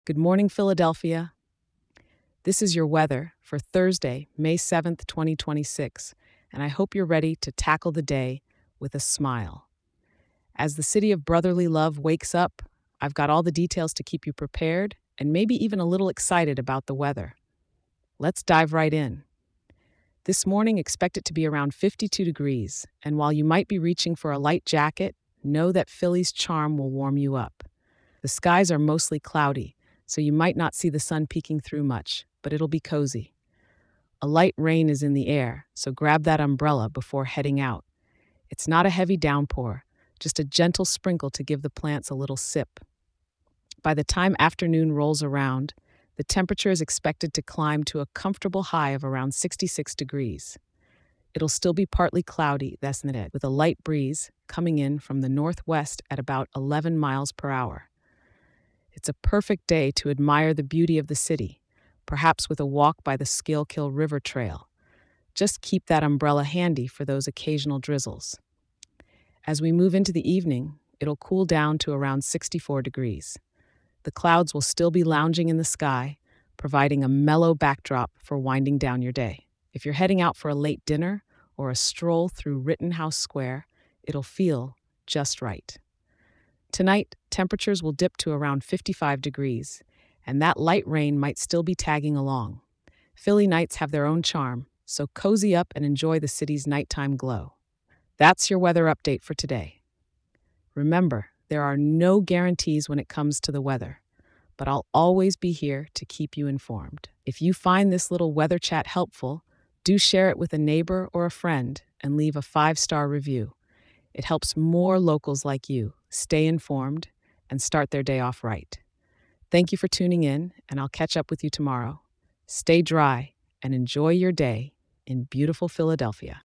Good morning, Philadelphia. This is your weather for Thursday, May 7th, 2026, and I hope you're ready to tackle the day with a smile. As the city of brotherly love wakes up, I've got all the details to keep you prepared and maybe even a little excited about the weather. Let's dive right in. This morning, expect it to be around 52 degrees, and while you might be reaching for a light jacket, know that Philly's charm will warm you up. The skies are mostly cloudy, so you might not see the sun peeking through much, but it'll be cozy. A light rain is in the air, so grab that umbrella before heading out. It's not a heavy downpour, just a gentle sprinkle to give the plants a little sip. By the time afternoon rolls around, the temperature is expected to climb to a comfortable high of around 66 degrees. It'll still be partly cloudy, with a light breeze coming in from the northwest at about 11 miles per hour. It's a perfect day to admire the beauty of the city, perhaps with a walk by the Schuylkill River Trail. Just keep that umbrella handy for those occasional drizzles. As we move into the evening, it'll cool down to around 64 degrees. The clouds will still be lounging in the sky, providing a mellow backdrop for winding down your day. If you're heading out for a late dinner or a stroll through Rittenhouse Square, it'll feel just right. Tonight, temperatures will dip to around 55 degrees, and that light rain might still be tagging along. Philly nights have their own charm, so cozy up and enjoy the city's nighttime glow. That's your weather update for today. Remember, there are no guarantees when it comes to the weather, but I'll always be here to keep you informed. If you find this little weather chat helpful, do share it with a neighbor or a friend and leave a 5-star review. It helps more locals like you stay informed and start their day off right. Thank you for tuning in, and I'll catch up with you tomorrow. Stay dry and enjoy your day in beautiful Philadelphia.